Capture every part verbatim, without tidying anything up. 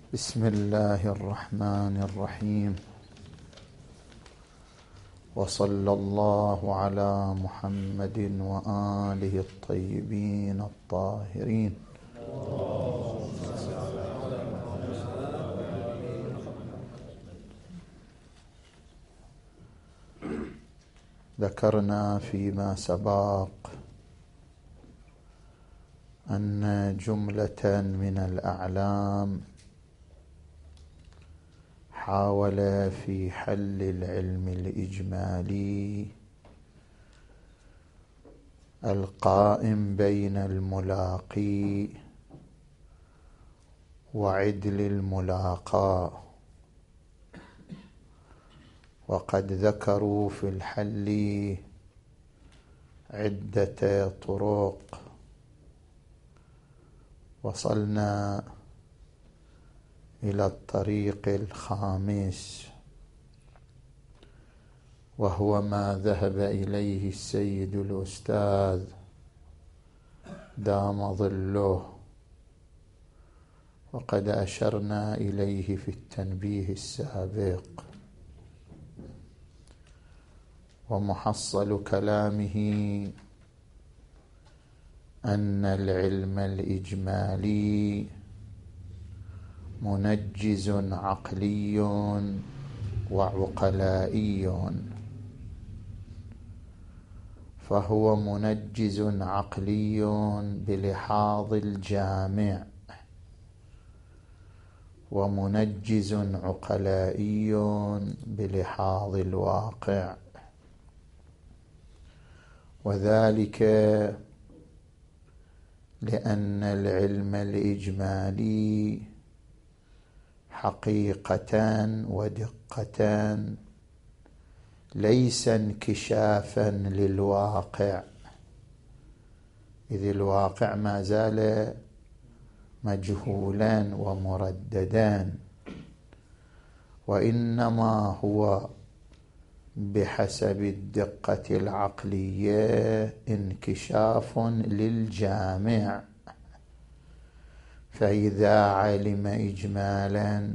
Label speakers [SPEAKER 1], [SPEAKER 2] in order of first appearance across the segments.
[SPEAKER 1] بسم الله الرحمن الرحيم، وصلى الله على محمد وآله الطيبين الطاهرين. ذكرنا فيما سبق أن جملة من الأعلام حاول في حل العلم الإجمالي القائم بين الملاقي وعدل الملاقى، وقد ذكروا في الحل عدة طرق. وصلنا إلى الطريق الخامس، وهو ما ذهب إليه السيد الأستاذ دام ظله، وقد أشرنا إليه في التنبيه السابق. ومحصل كلامه أن العلم الإجمالي منجز عقلي وعقلائي، فهو منجز عقلي بلحاظ الجامع، ومنجز عقلائي بلحاظ الواقع، وذلك لأن العلم الإجمالي حقيقة ودقة ليس انكشافا للواقع، إذ الواقع ما زال مجهولا ومرددا، وإنما هو بحسب الدقة العقلية انكشاف للجامع. فإذا علم إجمالا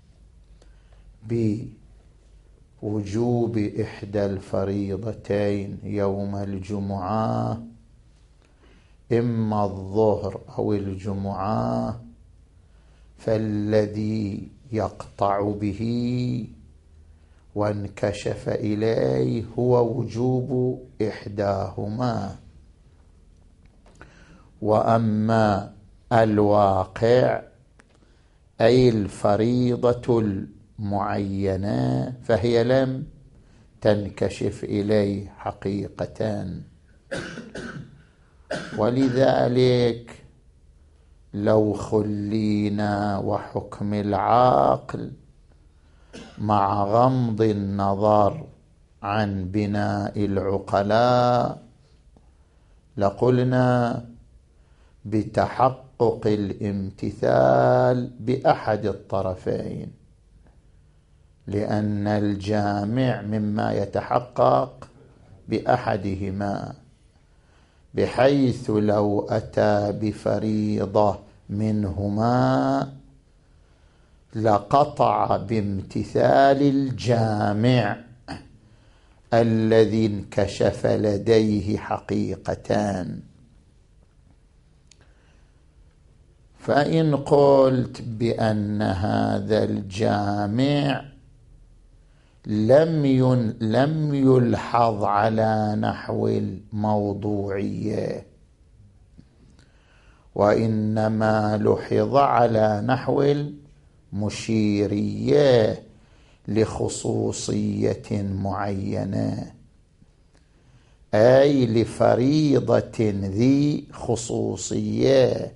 [SPEAKER 1] بوجوب إحدى الفريضتين يوم الجمعة، إما الظهر أو الجمعة، فالذي يقطع به وانكشف إليه هو وجوب إحداهما. وأما الواقع أي الفريضة المعينة فهي لم تنكشف إليه حقيقة. ولذلك لو خلينا وحكم العقل مع غمض النظر عن بناء العقلاء لقلنا بتحقق الامتثال بأحد الطرفين، لأن الجامع مما يتحقق بأحدهما، بحيث لو أتى بفريضة منهما لقطع بامتثال الجامع الذي انكشف لديه حقيقتان. فإن قلت بأن هذا الجامع لم لم يلحظ على نحو الموضوعية، وإنما لحظ على نحو المشيرية لخصوصية معينة، أي لفريضة ذي خصوصية،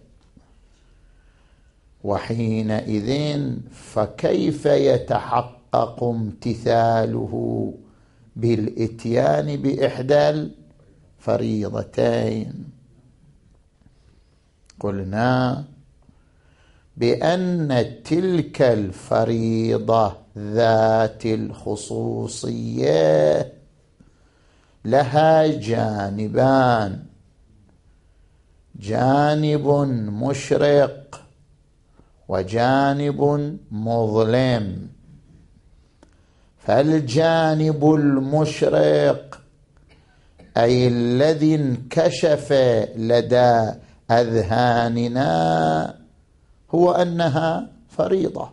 [SPEAKER 1] وحينئذ فكيف يتحقق امتثاله بالإتيان بإحدى الفريضتين؟ قلنا بأن تلك الفريضة ذات الخصوصية لها جانبان، جانب مشرق وجانب مظلم. فالجانب المشرق أي الذي انكشف لدى أذهاننا هو أنها فريضة،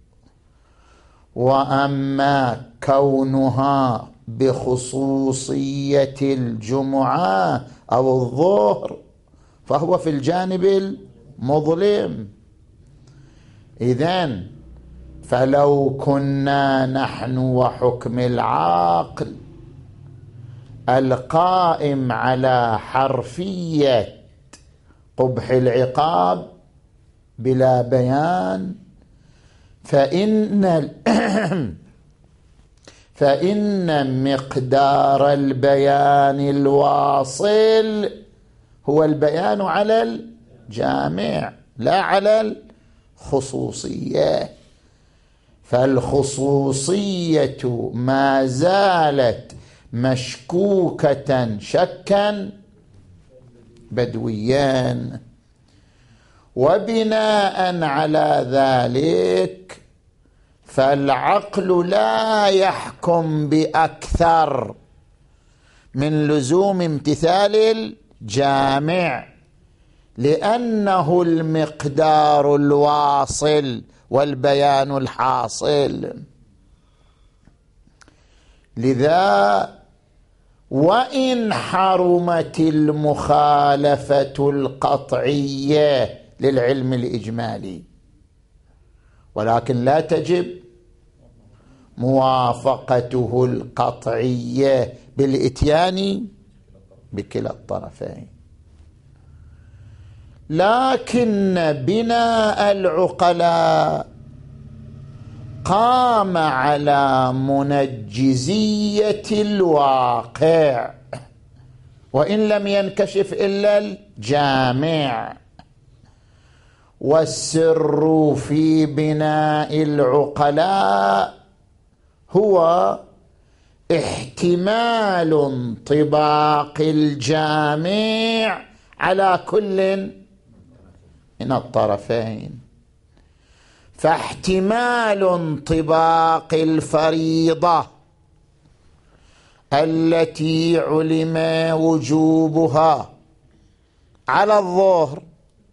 [SPEAKER 1] وأما كونها بخصوصية الجمعة أو الظهر فهو في الجانب المظلم. إذن فلو كنا نحن وحكم العقل القائم على حرفية قبح العقاب بلا بيان فإن فإن مقدار البيان الواصل هو البيان على الجامع لا على الخصوصية. فالخصوصية ما زالت مشكوكة شكا بدويا، وبناء على ذلك فالعقل لا يحكم بأكثر من لزوم امتثال الجامع، لأنه المقدار الواصل والبيان الحاصل. لذا وإن حرمت المخالفة القطعية للعلم الإجمالي، ولكن لا تجب موافقته القطعية بالإتيان بكلا الطرفين. لكن بناء العقلاء قام على منجزية الواقع وإن لم ينكشف إلا الجامع. والسر في بناء العقلاء هو احتمال انطباق الجامع على كل من الطرفين. فاحتمال انطباق الفريضة التي علم وجوبها على الظهر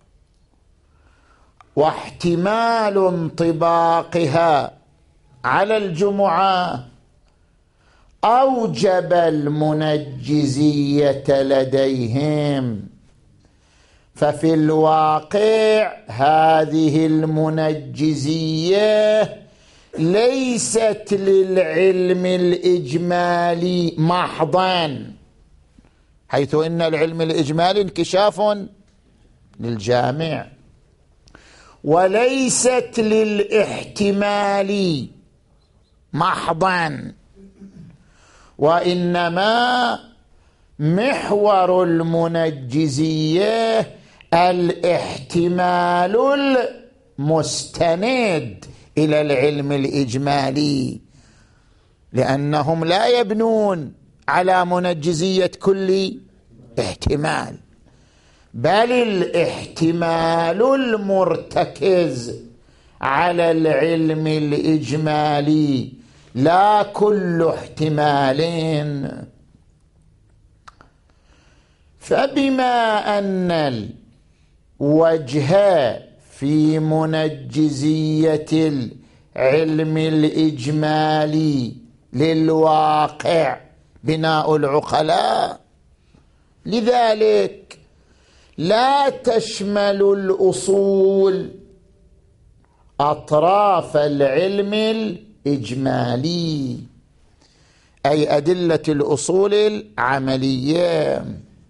[SPEAKER 1] واحتمال انطباقها على الجمعة أوجب المنجزية لديهم. ففي الواقع هذه المنجزية ليست للعلم الإجمالي محضا، حيث إن العلم الإجمالي انكشاف للجامع، وليست للاحتمال محضا، وإنما محور المنجزية الاحتمال المستند إلى العلم الإجمالي، لأنهم لا يبنون على منجزية كل احتمال، بل الاحتمال المرتكز على العلم الإجمالي لا كل احتمال. فبما أن الوجه في منجزية العلم الإجمالي للواقع بناء العقلاء، لذلك لا تشمل الأصول أطراف العلم الإجمالي، أي أدلة الأصول العملية،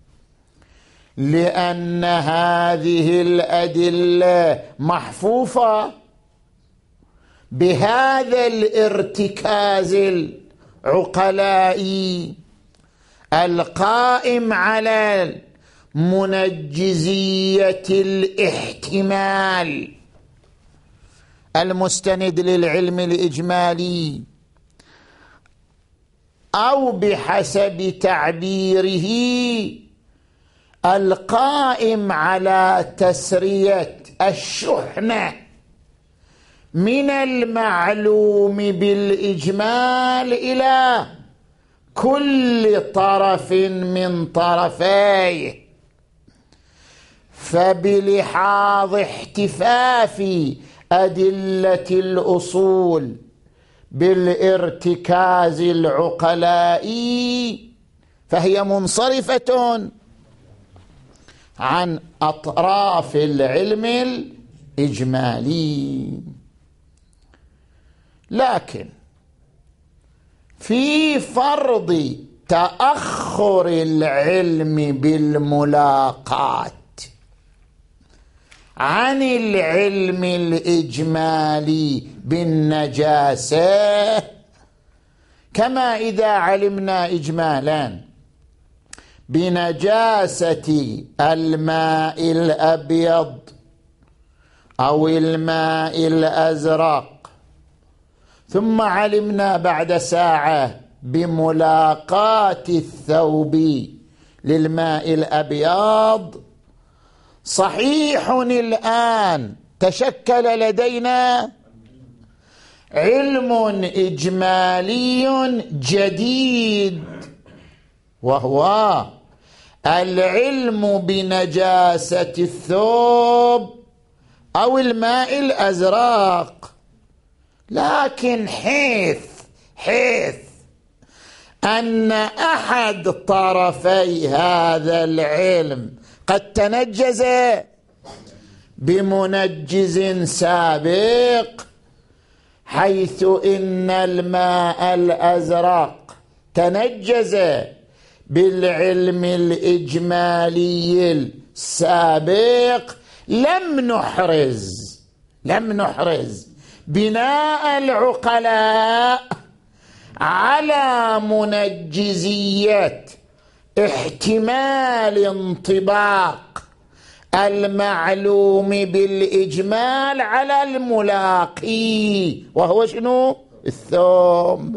[SPEAKER 1] لأن هذه الأدلة محفوفة بهذا الارتكاز العقلائي القائم على منجزية الاحتمال المستند للعلم الإجمالي، أو بحسب تعبيره القائم على تسرية الشحنة من المعلوم بالإجمال إلى كل طرف من طرفيه، فبلحاظ احتفاف أدلة الأصول بالارتكاز العقلائي فهي منصرفة عن أطراف العلم الإجمالي. لكن في فرض تأخر العلم بالملاقات عن العلم الإجمالي بالنجاسة، كما إذا علمنا إجمالا بنجاسة الماء الأبيض أو الماء الأزرق، ثم علمنا بعد ساعة بملاقاة الثوب للماء الأبيض، صحيح الآن تشكل لدينا علم إجمالي جديد، وهو العلم بنجاسة الثوب أو الماء الأزرق. لكن حيث حيث أن أحد طرفي هذا العلم قد تنجز بمنجز سابق، حيث إن الماء الأزرق تنجز بالعلم الإجمالي السابق، لم نحرز لم نحرز بناء العقلاء على منجزية احتمال انطباق المعلوم بالإجمال على الملاقي، وهو شنو؟ الثوب.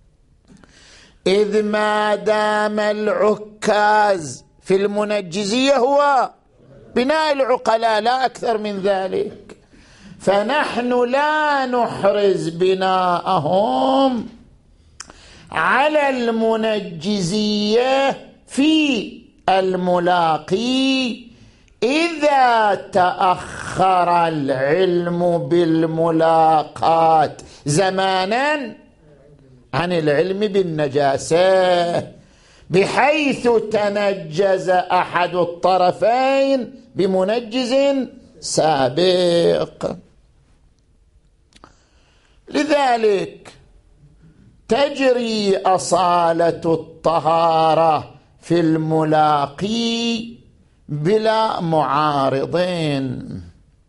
[SPEAKER 1] إذ ما دام العكاز في المنجزية هو بناء العقلاء لا أكثر من ذلك، فنحن لا نحرز بناءهم على المنجزية في الملاقي إذا تأخر العلم بالملاقاة زمانا عن العلم بالنجاسة، بحيث تنجز أحد الطرفين بمنجز سابق. لذلك تجري أصالة الطهارة في الملاقي بلا معارضين.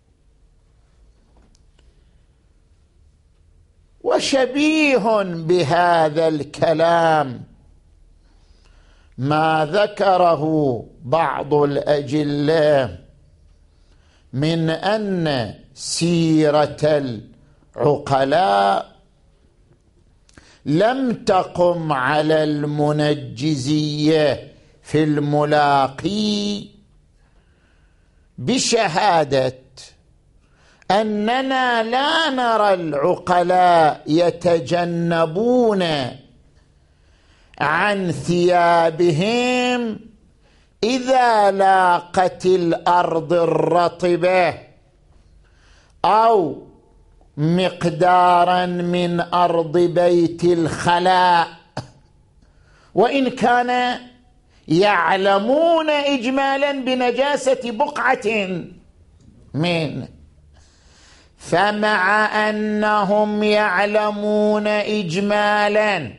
[SPEAKER 1] وشبيه بهذا الكلام ما ذكره بعض الأجلاء من أن سيرة العقلاء لم تقم على المنجزية في الملاقي بشهادة أننا لا نرى العقلاء يتجنبون عن ثيابهم إذا لاقت الأرض الرطبة أو مقدارا من أرض بيت الخلاء، وإن كان يعلمون إجمالا بنجاسة بقعة منه. فمع أنهم يعلمون إجمالا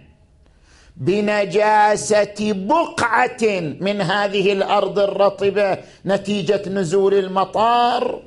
[SPEAKER 1] بنجاسة بقعة من هذه الأرض الرطبة نتيجة نزول المطار،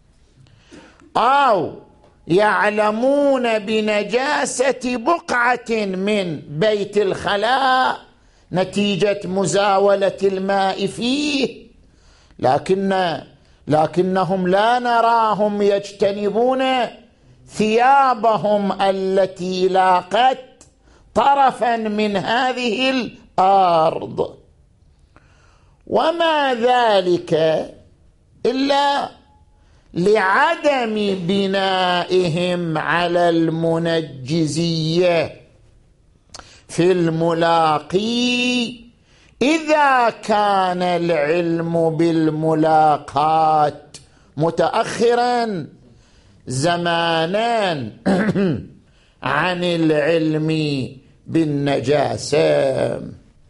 [SPEAKER 1] أو يعلمون بنجاسة بقعة من بيت الخلاء نتيجة مزاولة الماء فيه، لكن لكنهم لا نراهم يجتنبون ثيابهم التي لاقت طرفا من هذه الأرض. وما ذلك إلا لعدم بنائهم على المنجزية في الملاقي إذا كان العلم بالملاقات متأخرا زمانا عن العلم بالنجاسة.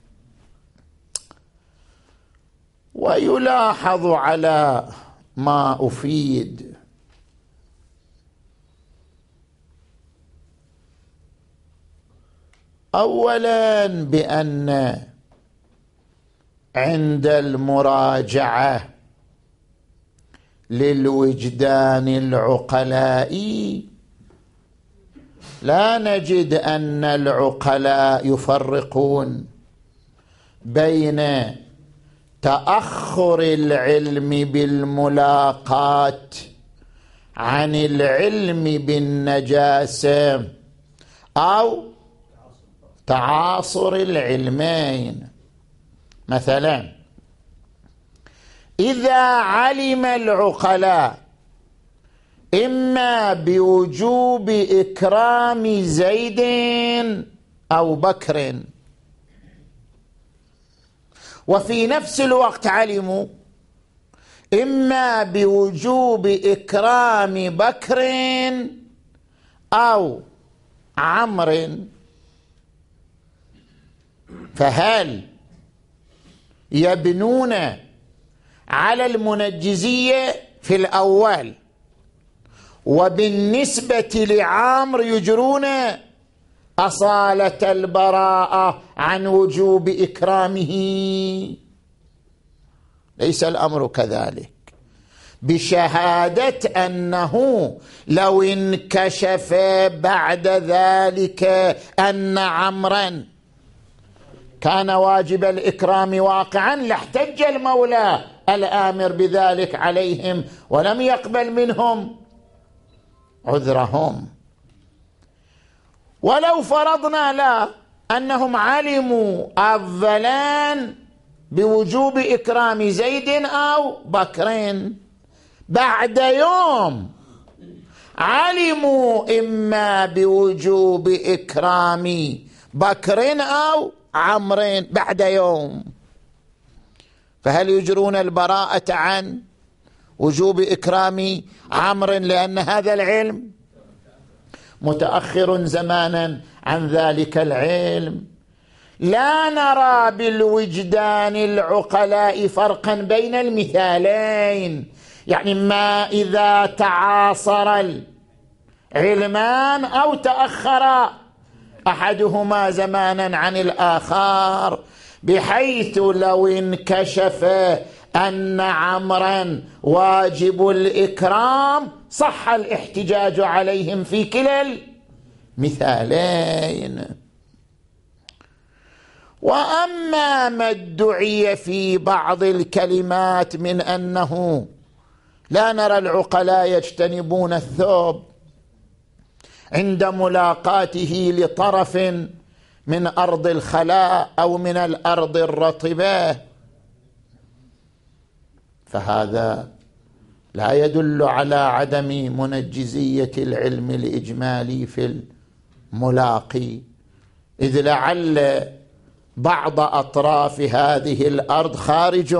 [SPEAKER 1] ويلاحظ على ما أفيد أولا بأن عند المراجعة للوجدان العقلائي لا نجد أن العقلاء يفرقون بين تأخر العلم بالملاقات عن العلم بالنجاسة أو تعاصر العلمين. مثلا إذا علم العقلاء إما بوجوب إكرام زيد أو بكر، وفي نفس الوقت علموا إما بوجوب إكرام بكر أو عمرو، فهل يبنون على المنجزية في الأول وبالنسبة لعامر يجرون أصالة البراءة عن وجوب إكرامه؟ ليس الأمر كذلك، بشهادة أنه لو انكشف بعد ذلك أن عمرا كان واجب الإكرام واقعا لاحتج المولى الآمر بذلك عليهم ولم يقبل منهم عذرهم. ولو فرضنا لا أنهم علموا أولا بوجوب إكرام زيد أو بكر، بعد يوم علموا إما بوجوب إكرام بكر أو عمرو بعد يوم، فهل يجرون البراءة عن وجوب إكرام عمرو لأن هذا العلم متأخر زمانا عن ذلك العلم؟ لا نرى بالوجدان العقلاء فرقا بين المثالين، يعني ما إذا تعاصر العلمان أو تأخر أحدهما زمانا عن الآخر، بحيث لو انكشف أن عمرا واجب الإكرام صح الاحتجاج عليهم في كلا المثالين. وأما ما ادعي في بعض الكلمات من أنه لا نرى العقلاء يجتنبون الثوب عند ملاقاته لطرف من أرض الخلاء أو من الأرض الرطبة، فهذا لا يدل على عدم منجزية العلم الإجمالي في الملاقي، إذ لعل بعض أطراف هذه الأرض خارج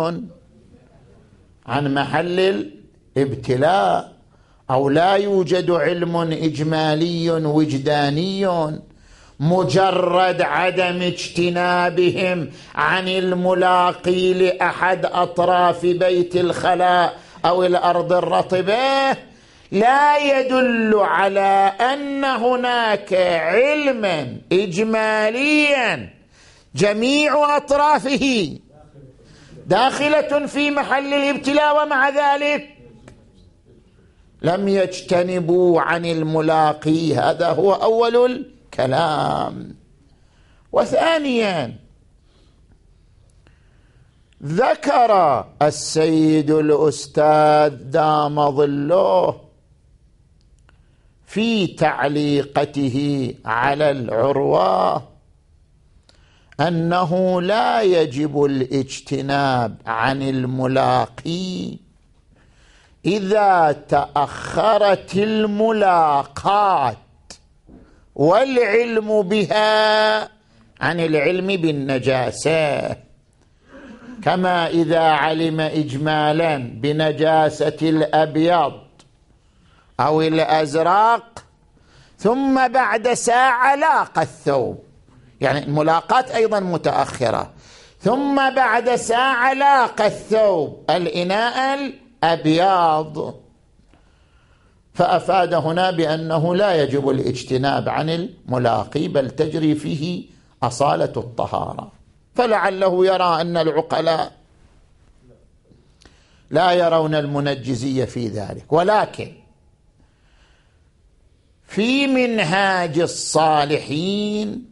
[SPEAKER 1] عن محل الابتلاء، أو لا يوجد علم إجمالي وجداني مجرد عدم اجتنابهم عن الملاقي لأحد أطراف بيت الخلاء أو الأرض الرطبة لا يدل على أن هناك علما إجماليا جميع أطرافه داخلة في محل الابتلاء، ومع ذلك لم يجتنبوا عن الملاقي. هذا هو أول الكلام. وثانيا ذكر السيد الأستاذ دام ظله في تعليقته على العروة أنه لا يجب الاجتناب عن الملاقي إذا تأخرت الملاقات والعلم بها عن العلم بالنجاسة، كما إذا علم إجمالا بنجاسة الأبيض أو الأزرق ثم بعد ساعة لاقى الثوب، يعني الملاقات أيضا متأخرة، ثم بعد ساعة لاقى الثوب الإناء الأبيض، فأفاد هنا بأنه لا يجب الاجتناب عن الملاقي بل تجري فيه أصالة الطهارة. فلعله يرى أن العقلاء لا يرون المنجزية في ذلك. ولكن في منهاج الصالحين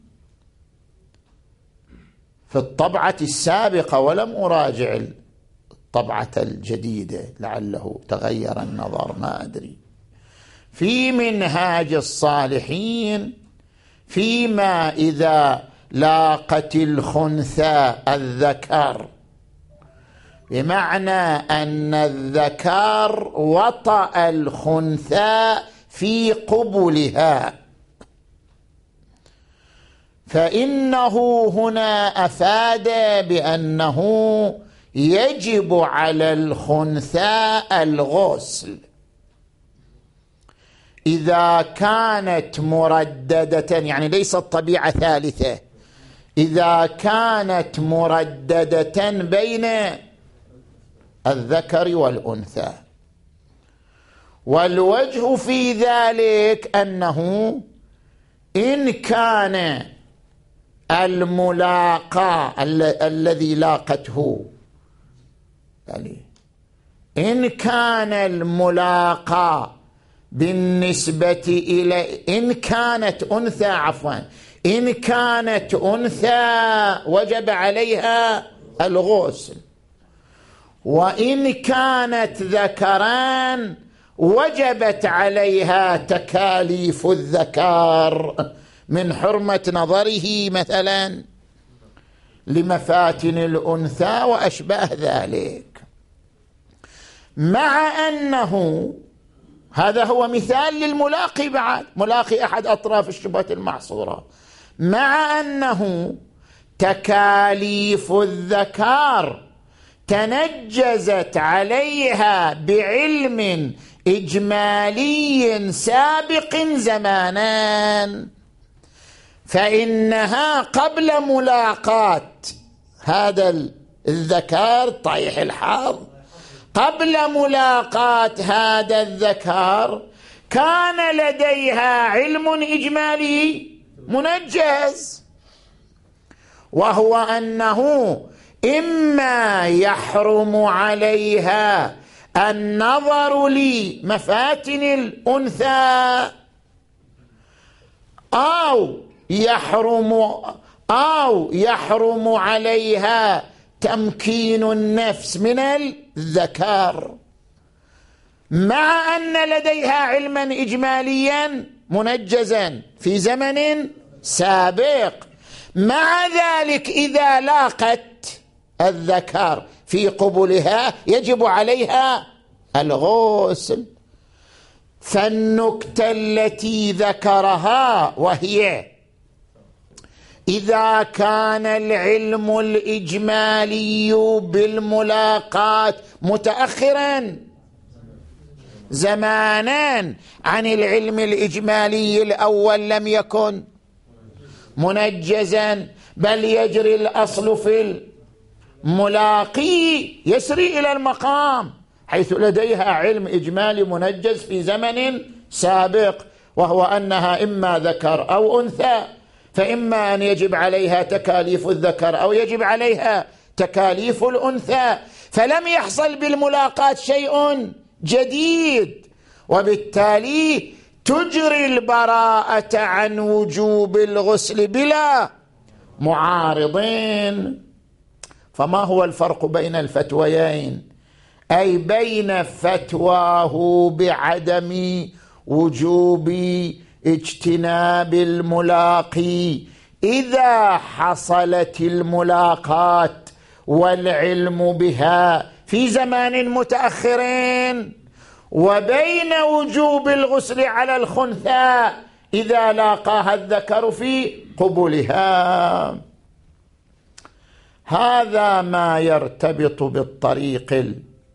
[SPEAKER 1] في الطبعة السابقة، ولم أراجع الطبعة الجديدة لعله تغير النظر ما أدري، في منهاج الصالحين فيما إذا لاقت الخنثى الذكر، بمعنى أن الذكر وطأ الخنثى في قبلها، فإنه هنا أفاد بأنه يجب على الخنثى الغسل إذا كانت مرددة، يعني ليست طبيعة ثالثة، إذا كانت مرددة بين الذكر والأنثى. والوجه في ذلك أنه إن كان الملاقى الذي لاقته، يعني إن كان الملاقى بالنسبة إلى إن كانت أنثى عفوا إن كانت أنثى وجب عليها الغسل، وإن كانت ذكران وجبت عليها تكاليف الذكر من حرمة نظره مثلا لمفاتن الأنثى وأشباه ذلك، مع أنه هذا هو مثال للملاقي بعد ملاقي أحد أطراف الشبهة المعصورة، مع أنه تكاليف الذكر تنجزت عليها بعلم إجمالي سابق زمانا، فإنها قبل ملاقاة هذا الذكر طيح الحظ، قبل ملاقاة هذا الذكر كان لديها علم إجمالي منجز، وهو أنه إما يحرم عليها النظر لمفاتن الأنثى أو يحرم أو يحرم عليها تمكين النفس من الذكر، مع أن لديها علما إجماليا منجزا في زمن سابق. مع ذلك إذا لاقت الذكر في قبلها يجب عليها الغسل. فالنكتة التي ذكرها وهي إذا كان العلم الإجمالي بالملاقات متأخرا زمانا عن العلم الإجمالي الأول لم يكن منجزا، بل يجري الأصل في الملاقي يسري إلى المقام حيث لديها علم إجمالي منجز في زمن سابق، وهو أنها إما ذكر أو أنثى، فإما أن يجب عليها تكاليف الذكر أو يجب عليها تكاليف الأنثى، فلم يحصل بالملاقاة شيء جديد، وبالتالي تجري البراءة عن وجوب الغسل بلا معارضين. فما هو الفرق بين الفتويين؟ أي بين فتواه بعدم وجوب اجتناب الملاقي إذا حصلت الملاقات والعلم بها في زمان متأخرين، وبين وجوب الغسل على الخنثى إذا لاقاها الذكر في قبلها. هذا ما يرتبط بالطريق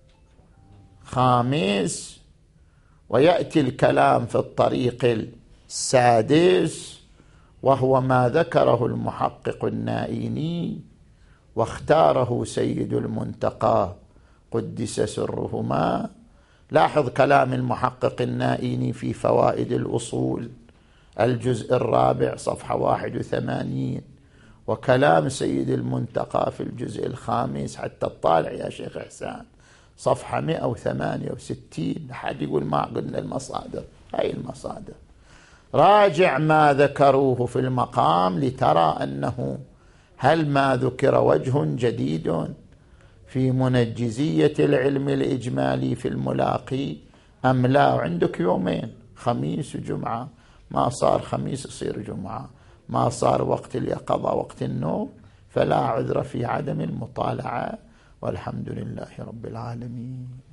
[SPEAKER 1] الخامس، ويأتي الكلام في الطريق السادس، وهو ما ذكره المحقق النائيني واختاره سيد المنتقى قدس سرهما. لاحظ كلام المحقق النائيني في فوائد الأصول الجزء الرابع صفحة واحد وثمانين، وكلام سيد المنتقى في الجزء الخامس، حتى الطالع يا شيخ إحسان صفحة مئة وثمانية وستين. حد يقول ما قلنا المصادر، هاي المصادر. راجع ما ذكروه في المقام لترى أنه هل ما ذكر وجه جديد في منجزية العلم الإجمالي في الملاقي أم لا. عندك يومين، خميس وجمعة، ما صار خميس يصير جمعة، ما صار وقت اليقظة وقت النوم، فلا عذر في عدم المطالعة، والحمد لله رب العالمين.